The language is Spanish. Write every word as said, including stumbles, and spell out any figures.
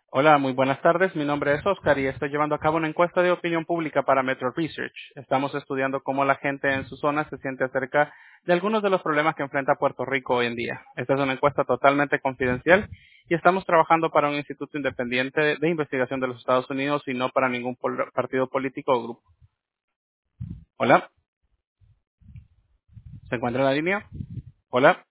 Hola, muy buenas tardes. Mi nombre es Oscar y estoy llevando a cabo una encuesta de opinión pública para Metro Research. Estamos estudiando cómo la gente en su zona se siente acerca de algunos de los problemas que enfrenta Puerto Rico hoy en día. Esta es una encuesta totalmente confidencial y estamos trabajando para un instituto independiente de investigación de los Estados Unidos y no para ningún pol- partido político o grupo. Hola, ¿se encuentra en la línea? Hola.